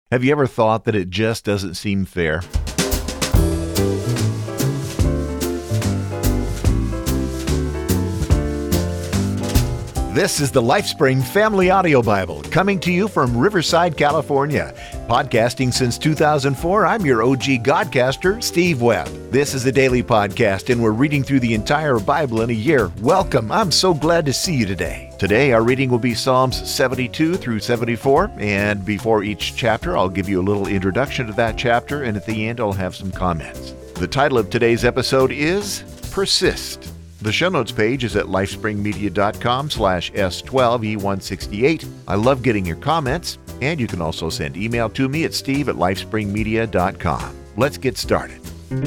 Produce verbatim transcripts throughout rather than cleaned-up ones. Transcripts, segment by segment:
Have you ever thought that it just doesn't seem fair? This is the LifeSpring Family Audio Bible, coming to you from Riverside, California. Podcasting since two thousand four, I'm your O G Godcaster, Steve Webb. This is a daily podcast, and we're reading through the entire Bible in a year. Welcome. I'm so glad to see you today. Today, our reading will be Psalms seventy-two through seventy-four, and before each chapter, I'll give you a little introduction to that chapter, and at the end, I'll have some comments. The title of today's episode is Persist. The show notes page is at lifespringmedia.com slash S12E168. I love getting your comments, and you can also send email to me at steve at lifespringmedia dot com. Let's get started.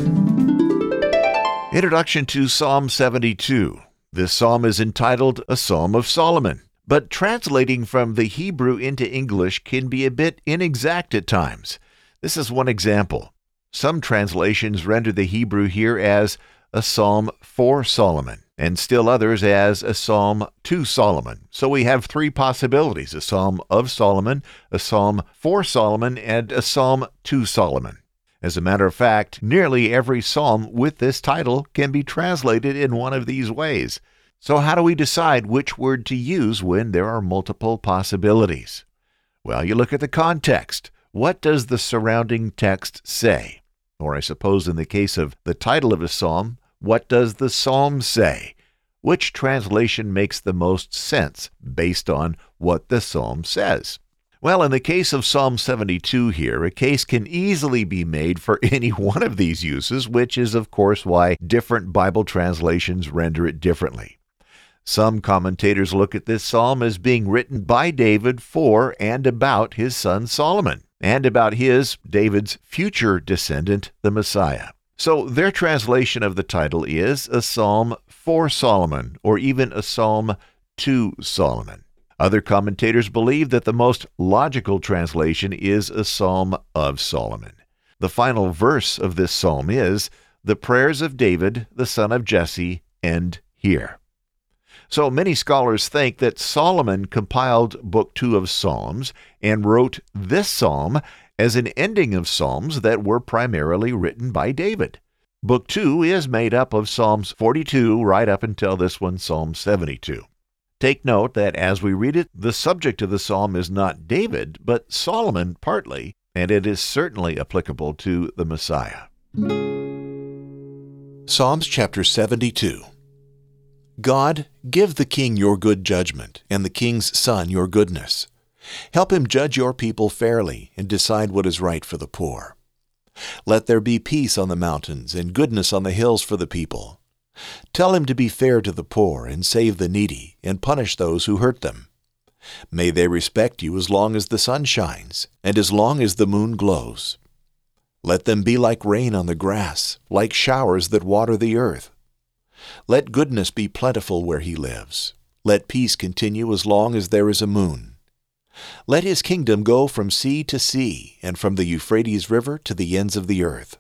Introduction to Psalm seventy-two. This psalm is entitled A Psalm of Solomon, but translating from the Hebrew into English can be a bit inexact at times. This is one example. Some translations render the Hebrew here as a psalm for Solomon, and still others as a psalm to Solomon. So we have three possibilities: a psalm of Solomon, a psalm for Solomon, and a psalm to Solomon. As a matter of fact, nearly every psalm with this title can be translated in one of these ways. So how do we decide which word to use when there are multiple possibilities? Well, you look at the context. What does the surrounding text say? Or I suppose in the case of the title of a psalm, what does the psalm say? Which translation makes the most sense based on what the psalm says? Well, in the case of Psalm seventy-two here, a case can easily be made for any one of these uses, which is, of course, why different Bible translations render it differently. Some commentators look at this psalm as being written by David for and about his son Solomon, and about his, David's, future descendant, the Messiah. So their translation of the title is a psalm for Solomon, or even a psalm to Solomon. Other commentators believe that the most logical translation is a psalm of Solomon. The final verse of this psalm is, "The prayers of David, the son of Jesse, end here." So many scholars think that Solomon compiled Book Two of Psalms and wrote this psalm as an ending of psalms that were primarily written by David. Book Two is made up of Psalms forty-two right up until this one, Psalm seventy-two. Take note that as we read it, the subject of the psalm is not David, but Solomon partly, and it is certainly applicable to the Messiah. Psalms chapter seventy-two. God, give the king your good judgment, and the king's son your goodness. Help him judge your people fairly, and decide what is right for the poor. Let there be peace on the mountains, and goodness on the hills for the people. Tell him to be fair to the poor, and save the needy, and punish those who hurt them. May they respect you as long as the sun shines, and as long as the moon glows. Let them be like rain on the grass, like showers that water the earth. Let goodness be plentiful where he lives. Let peace continue as long as there is a moon. Let his kingdom go from sea to sea, and from the Euphrates River to the ends of the earth.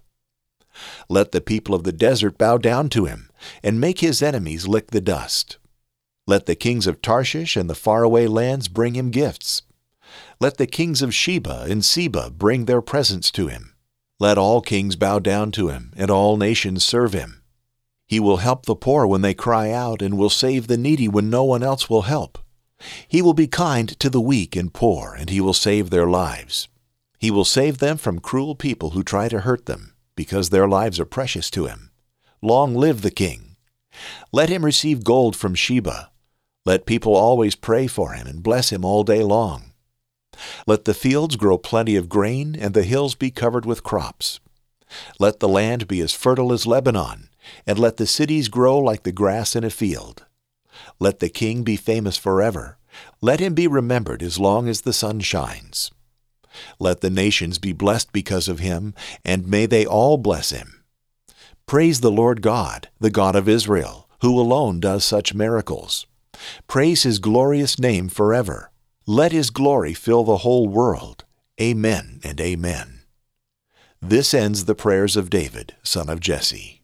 Let the people of the desert bow down to him, and make his enemies lick the dust. Let the kings of Tarshish and the faraway lands bring him gifts. Let the kings of Sheba and Seba bring their presents to him. Let all kings bow down to him, and all nations serve him. He will help the poor when they cry out, and will save the needy when no one else will help. He will be kind to the weak and poor, and he will save their lives. He will save them from cruel people who try to hurt them, because their lives are precious to him. Long live the king! Let him receive gold from Sheba. Let people always pray for him and bless him all day long. Let the fields grow plenty of grain, and the hills be covered with crops. Let the land be as fertile as Lebanon, and let the cities grow like the grass in a field. Let the king be famous forever. Let him be remembered as long as the sun shines. Let the nations be blessed because of him, and may they all bless him. Praise the Lord God, the God of Israel, who alone does such miracles. Praise his glorious name forever. Let his glory fill the whole world. Amen and amen. This ends the prayers of David, son of Jesse.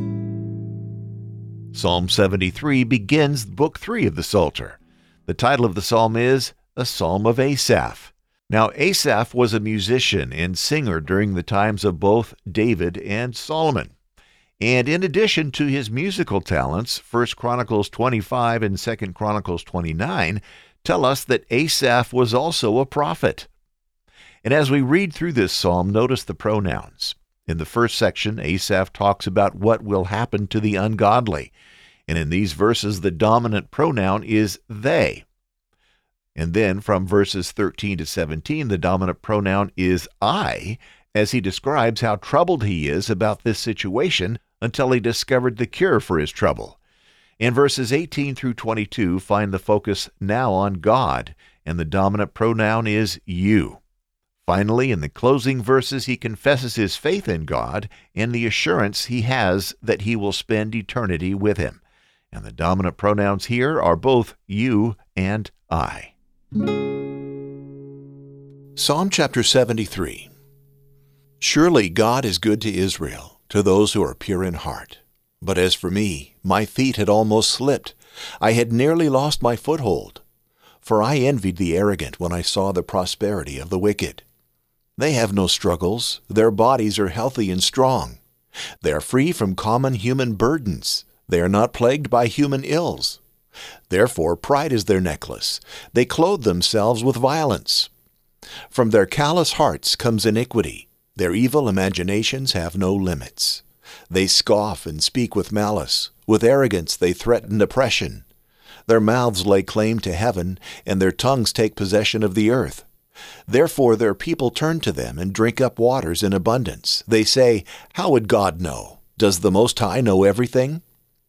Psalm seventy-three begins Book three of the Psalter. The title of the psalm is A Psalm of Asaph. Now, Asaph was a musician and singer during the times of both David and Solomon. And in addition to his musical talents, First Chronicles twenty-five and Second Chronicles twenty-nine tell us that Asaph was also a prophet. And as we read through this psalm, notice the pronouns. In the first section, Asaph talks about what will happen to the ungodly. And in these verses, the dominant pronoun is they. And then from verses thirteen to seventeen, the dominant pronoun is I, as he describes how troubled he is about this situation until he discovered the cure for his trouble. And verses eighteen through twenty-two find the focus now on God, and the dominant pronoun is you. Finally, in the closing verses, he confesses his faith in God and the assurance he has that he will spend eternity with him. And the dominant pronouns here are both you and I. Psalm chapter seventy-three. Surely God is good to Israel, to those who are pure in heart. But as for me, my feet had almost slipped. I had nearly lost my foothold. For I envied the arrogant when I saw the prosperity of the wicked. They have no struggles. Their bodies are healthy and strong. They are free from common human burdens. They are not plagued by human ills. Therefore pride is their necklace. They clothe themselves with violence. From their callous hearts comes iniquity. Their evil imaginations have no limits. They scoff and speak with malice. With arrogance they threaten oppression. Their mouths lay claim to heaven, and their tongues take possession of the earth. Therefore their people turn to them and drink up waters in abundance. They say, "How would God know? Does the Most High know everything?"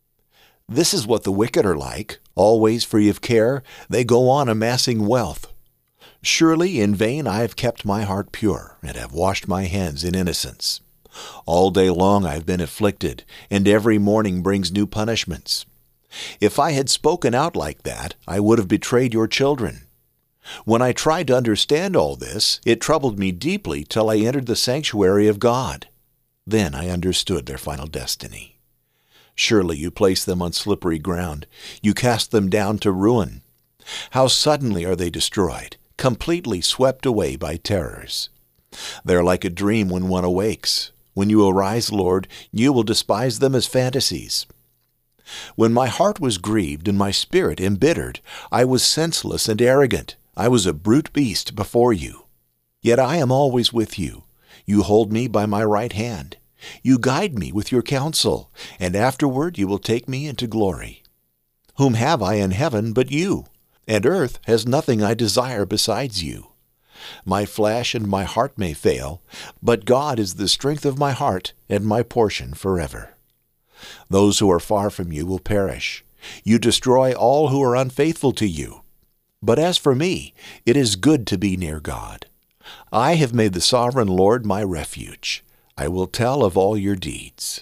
This is what the wicked are like. Always free of care, they go on amassing wealth. Surely in vain I have kept my heart pure, and have washed my hands in innocence. All day long I have been afflicted, and every morning brings new punishments. If I had spoken out like that, I would have betrayed your children. When I tried to understand all this, it troubled me deeply till I entered the sanctuary of God. Then I understood their final destiny. Surely you place them on slippery ground. You cast them down to ruin. How suddenly are they destroyed, completely swept away by terrors. They are like a dream when one awakes. When you arise, Lord, you will despise them as fantasies. When my heart was grieved and my spirit embittered, I was senseless and arrogant. I was a brute beast before you. Yet I am always with you. You hold me by my right hand. You guide me with your counsel, and afterward you will take me into glory. Whom have I in heaven but you? And earth has nothing I desire besides you. My flesh and my heart may fail, but God is the strength of my heart and my portion forever. Those who are far from you will perish. You destroy all who are unfaithful to you. But as for me, it is good to be near God. I have made the sovereign Lord my refuge. I will tell of all your deeds.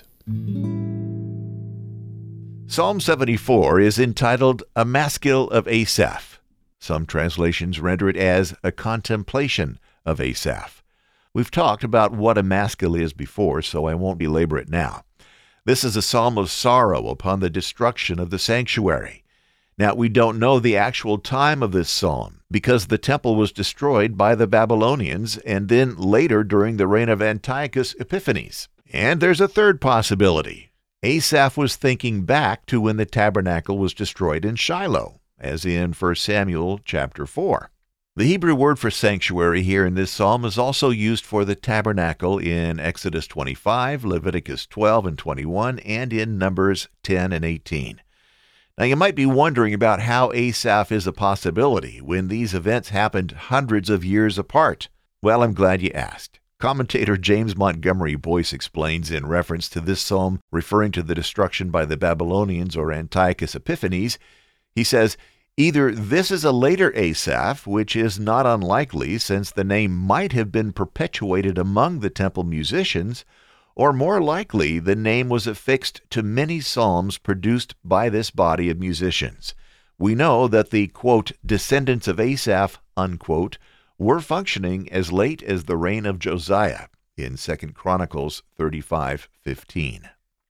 Psalm seventy-four is entitled A Maskil of Asaph. Some translations render it as a contemplation of Asaph. We've talked about what a maskil is before, so I won't belabor it now. This is a psalm of sorrow upon the destruction of the sanctuary. Now, we don't know the actual time of this psalm because the temple was destroyed by the Babylonians and then later during the reign of Antiochus Epiphanes. And there's a third possibility. Asaph was thinking back to when the tabernacle was destroyed in Shiloh, as in First Samuel chapter four. The Hebrew word for sanctuary here in this psalm is also used for the tabernacle in Exodus twenty-five, Leviticus twelve and twenty-one, and in Numbers ten and eighteen. Now, you might be wondering about how Asaph is a possibility when these events happened hundreds of years apart. Well, I'm glad you asked. Commentator James Montgomery Boyce explains in reference to this psalm referring to the destruction by the Babylonians or Antiochus Epiphanes, he says, either this is a later Asaph, which is not unlikely since the name might have been perpetuated among the temple musicians, or more likely, the name was affixed to many psalms produced by this body of musicians. We know that the, quote, descendants of Asaph, unquote, were functioning as late as the reign of Josiah in Second Chronicles thirty-five fifteen.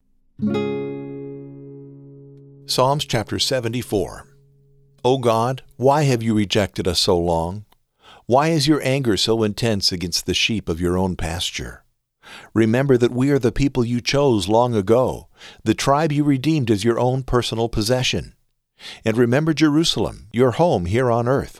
Psalms chapter seventy-four. O God, why have you rejected us so long? Why is your anger so intense against the sheep of your own pasture? Remember that we are the people you chose long ago, the tribe you redeemed as your own personal possession. And remember Jerusalem, your home here on earth.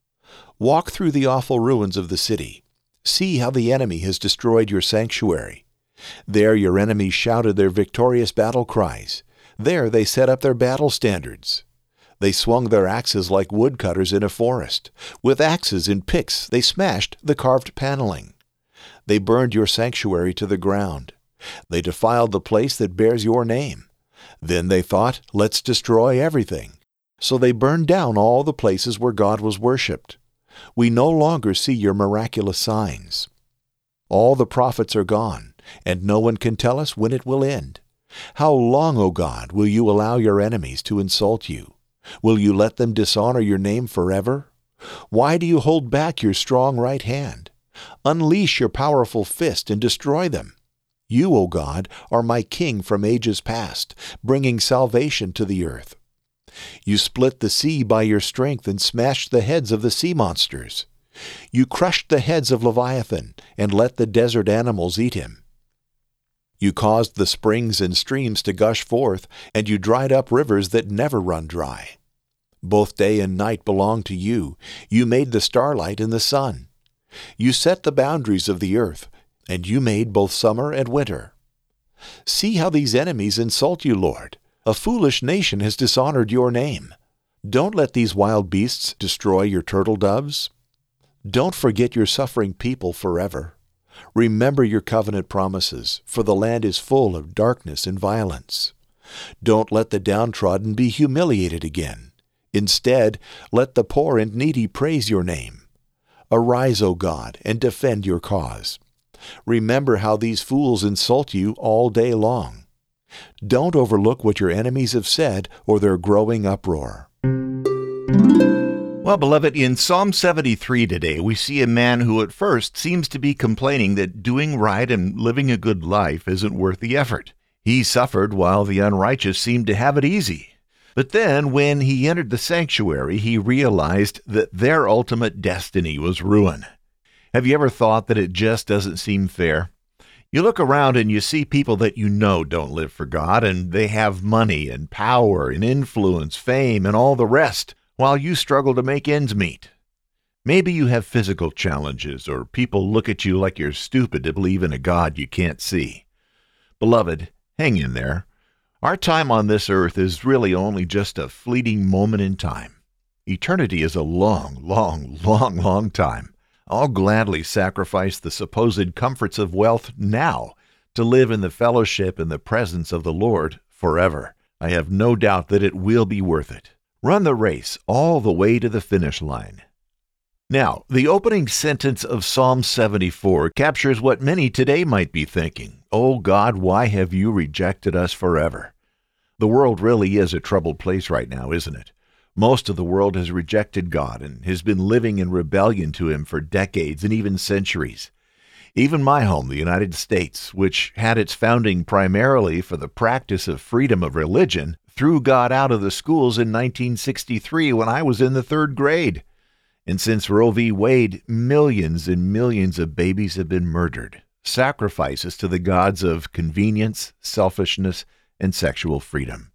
Walk through the awful ruins of the city. See how the enemy has destroyed your sanctuary. There your enemies shouted their victorious battle cries. There they set up their battle standards. They swung their axes like woodcutters in a forest. With axes and picks they smashed the carved paneling. They burned your sanctuary to the ground. They defiled the place that bears your name. Then they thought, let's destroy everything. So they burned down all the places where God was worshipped. We no longer see your miraculous signs. All the prophets are gone, and no one can tell us when it will end. How long, O God, will you allow your enemies to insult you? Will you let them dishonor your name forever? Why do you hold back your strong right hand? Unleash your powerful fist and destroy them. You, O God, are my king from ages past, bringing salvation to the earth. You split the sea by your strength and smashed the heads of the sea monsters. You crushed the heads of Leviathan and let the desert animals eat him. You caused the springs and streams to gush forth, and you dried up rivers that never run dry. Both day and night belong to you. You made the starlight and the sun. You set the boundaries of the earth, and you made both summer and winter. See how these enemies insult you, Lord. A foolish nation has dishonored your name. Don't let these wild beasts destroy your turtle doves. Don't forget your suffering people forever. Remember your covenant promises, for the land is full of darkness and violence. Don't let the downtrodden be humiliated again. Instead, let the poor and needy praise your name. Arise, O God, and defend your cause. Remember how these fools insult you all day long. Don't overlook what your enemies have said or their growing uproar. Well, beloved, in Psalm seventy-three today, we see a man who at first seems to be complaining that doing right and living a good life isn't worth the effort. He suffered while the unrighteous seemed to have it easy. But then, when he entered the sanctuary, he realized that their ultimate destiny was ruin. Have you ever thought that it just doesn't seem fair? You look around and you see people that you know don't live for God, and they have money and power and influence, fame, and all the rest, while you struggle to make ends meet. Maybe you have physical challenges, or people look at you like you're stupid to believe in a God you can't see. Beloved, hang in there. Our time on this earth is really only just a fleeting moment in time. Eternity is a long, long, long, long time. I'll gladly sacrifice the supposed comforts of wealth now to live in the fellowship and the presence of the Lord forever. I have no doubt that it will be worth it. Run the race all the way to the finish line. Now, the opening sentence of Psalm seventy-four captures what many today might be thinking. Oh God, why have you rejected us forever? The world really is a troubled place right now, isn't it? Most of the world has rejected God and has been living in rebellion to Him for decades and even centuries. Even my home, the United States, which had its founding primarily for the practice of freedom of religion, threw God out of the schools in nineteen sixty-three when I was in the third grade. And since Roe v. Wade, millions and millions of babies have been murdered, sacrifices to the gods of convenience, selfishness, and sexual freedom.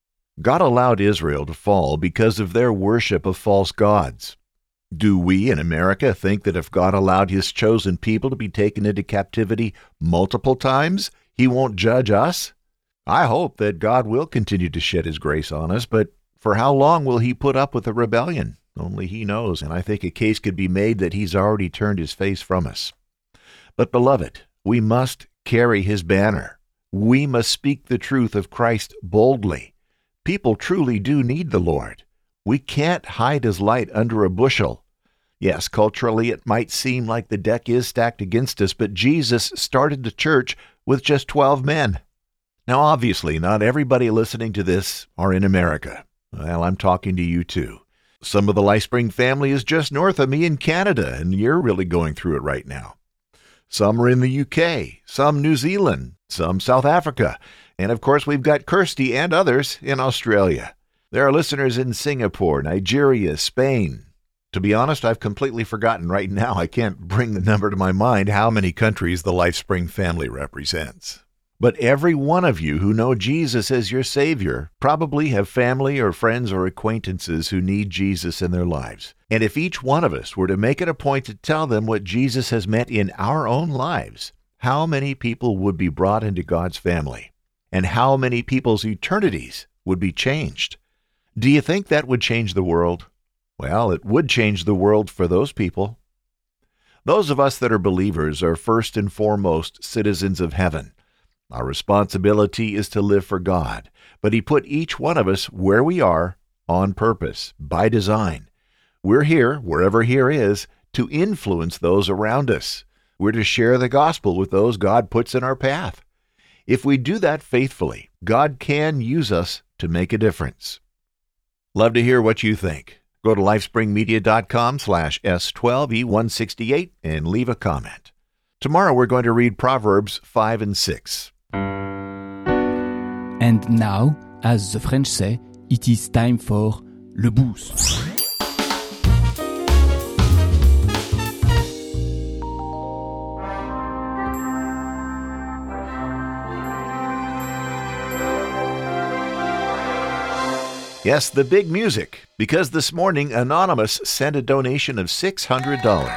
God allowed Israel to fall because of their worship of false gods. Do we in America think that if God allowed His chosen people to be taken into captivity multiple times, He won't judge us? I hope that God will continue to shed His grace on us, but for how long will He put up with the rebellion? Only He knows, and I think a case could be made that He's already turned His face from us. But, beloved, we must carry His banner. We must speak the truth of Christ boldly. People truly do need the Lord. We can't hide His light under a bushel. Yes, culturally it might seem like the deck is stacked against us, but Jesus started the church with just twelve men. Now, obviously, not everybody listening to this are in America. Well, I'm talking to you too. Some of the LifeSpring family is just north of me in Canada, and you're really going through it right now. Some are in the U K, some New Zealand, some South Africa, and of course we've got Kirsty and others in Australia. There are listeners in Singapore, Nigeria, Spain. To be honest, I've completely forgotten right now. I can't bring the number to my mind how many countries the LifeSpring family represents. But every one of you who know Jesus as your Savior probably have family or friends or acquaintances who need Jesus in their lives. And if each one of us were to make it a point to tell them what Jesus has meant in our own lives, how many people would be brought into God's family? And how many people's eternities would be changed? Do you think that would change the world? Well, it would change the world for those people. Those of us that are believers are first and foremost citizens of heaven. Our responsibility is to live for God, but He put each one of us where we are on purpose, by design. We're here, wherever here is, to influence those around us. We're to share the gospel with those God puts in our path. If we do that faithfully, God can use us to make a difference. Love to hear what you think. Go to lifespringmedia.com slash S12E168 and leave a comment. Tomorrow we're going to read Proverbs five and six. And now, as the French say, it is time for le boost. Yes, the big music, because this morning Anonymous sent a donation of six hundred dollars.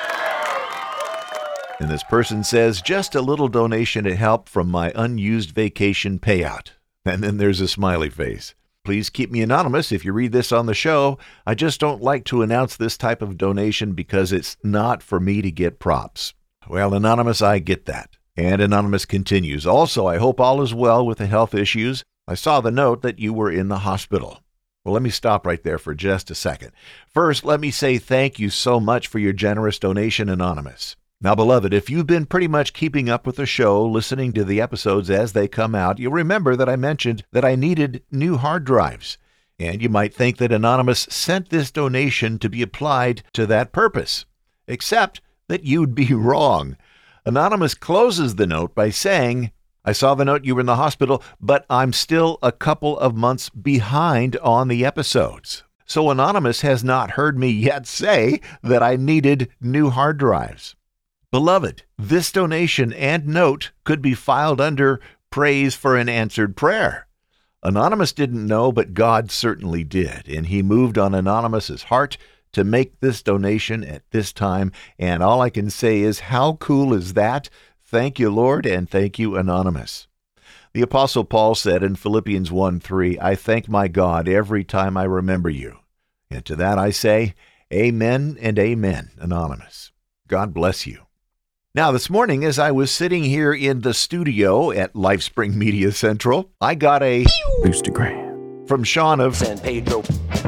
And this person says, just a little donation to help from my unused vacation payout. And then there's a smiley face. Please keep me anonymous if you read this on the show. I just don't like to announce this type of donation because it's not for me to get props. Well, Anonymous, I get that. And Anonymous continues, also, I hope all is well with the health issues. I saw the note that you were in the hospital. Well, let me stop right there for just a second. First, let me say thank you so much for your generous donation, Anonymous. Now, beloved, if you've been pretty much keeping up with the show, listening to the episodes as they come out, you'll remember that I mentioned that I needed new hard drives. And you might think that Anonymous sent this donation to be applied to that purpose, except that you'd be wrong. Anonymous closes the note by saying, I saw the note you were in the hospital, but I'm still a couple of months behind on the episodes. So Anonymous has not heard me yet say that I needed new hard drives. Beloved, this donation and note could be filed under Praise for an Answered Prayer. Anonymous didn't know, but God certainly did, and He moved on Anonymous's heart to make this donation at this time, and all I can say is, how cool is that? Thank you, Lord, and thank you, Anonymous. The Apostle Paul said in Philippians one three, I thank my God every time I remember you. And to that I say, amen and amen, Anonymous. God bless you. Now, this morning, as I was sitting here in the studio at LifeSpring Media Central, I got a boostergram from Sean of San Pedro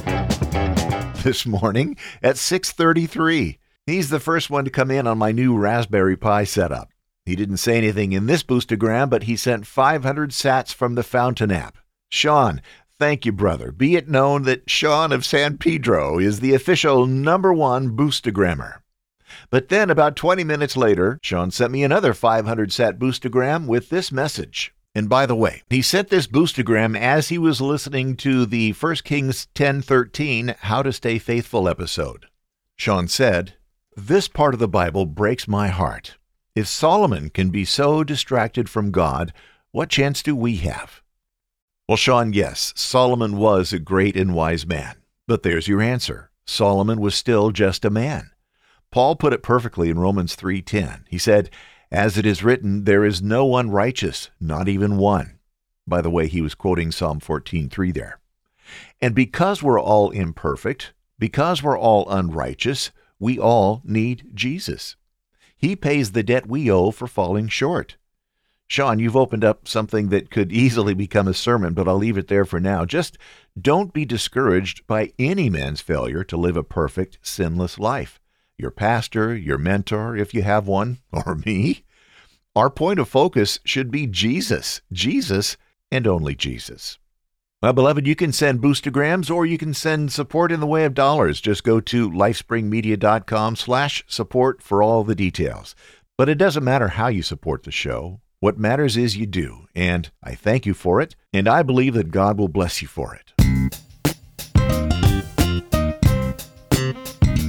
this morning at six thirty-three. He's the first one to come in on my new Raspberry Pi setup. He didn't say anything in this boostergram, but he sent five hundred sats from the Fountain app. Sean, thank you, brother. Be it known that Sean of San Pedro is the official number one boostogrammer. But then about twenty minutes later, Sean sent me another five hundred sat boostogram with this message. And by the way, he sent this boostogram as he was listening to the First Kings ten thirteen How to Stay Faithful episode. Sean said, this part of the Bible breaks my heart. If Solomon can be so distracted from God, what chance do we have? Well, Sean, yes, Solomon was a great and wise man. But there's your answer. Solomon was still just a man. Paul put it perfectly in Romans three ten. He said, as it is written, there is no one righteous, not even one. By the way, he was quoting Psalm fourteen three there. And because we're all imperfect, because we're all unrighteous, we all need Jesus. He pays the debt we owe for falling short. Sean, you've opened up something that could easily become a sermon, but I'll leave it there for now. Just don't be discouraged by any man's failure to live a perfect, sinless life. Your pastor, your mentor, if you have one, or me. Our point of focus should be Jesus, Jesus, and only Jesus. Well, beloved, you can send boostograms or you can send support in the way of dollars. Just go to lifespringmedia.com slash support for all the details. But it doesn't matter how you support the show. What matters is you do, and I thank you for it, and I believe that God will bless you for it.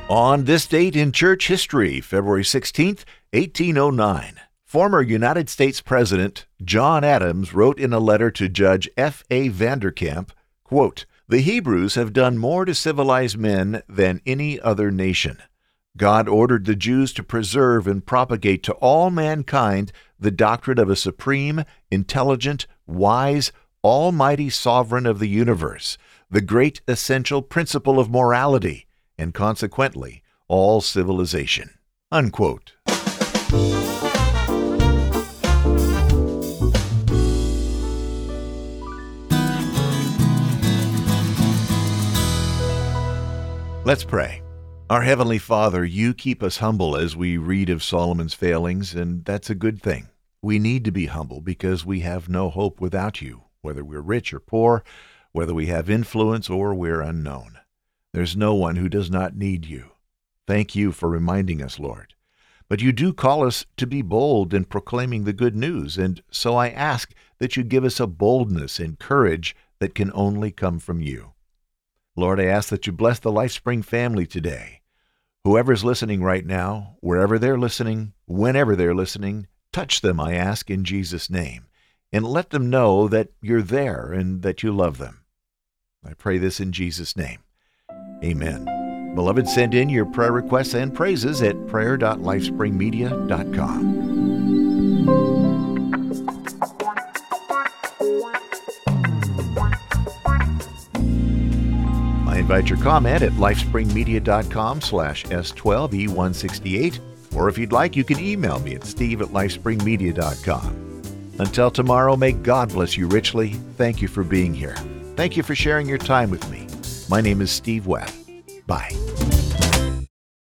On this date in church history, February sixteenth, eighteen oh nine, former United States President John Adams wrote in a letter to Judge F A Vanderkamp, quote, "The Hebrews have done more to civilize men than any other nation. God ordered the Jews to preserve and propagate to all mankind the doctrine of a supreme, intelligent, wise, almighty sovereign of the universe, the great essential principle of morality, and consequently, all civilization." Unquote. Let's pray. Our Heavenly Father, you keep us humble as we read of Solomon's failings, and that's a good thing. We need to be humble because we have no hope without you, whether we're rich or poor, whether we have influence or we're unknown. There's no one who does not need you. Thank you for reminding us, Lord. But you do call us to be bold in proclaiming the good news, and so I ask that you give us a boldness and courage that can only come from you. Lord, I ask that you bless the LifeSpring family today. Whoever's listening right now, wherever they're listening, whenever they're listening, touch them, I ask, in Jesus' name, and let them know that you're there and that you love them. I pray this in Jesus' name. Amen. Beloved, send in your prayer requests and praises at prayer dot lifespring media dot com. I invite your comment at lifespring media dot com slash S twelve E one sixty-eight, or if you'd like, you can email me at steve at lifespring media dot com. Until tomorrow, may God bless you richly. Thank you for being here. Thank you for sharing your time with me. My name is Steve Webb. Bye.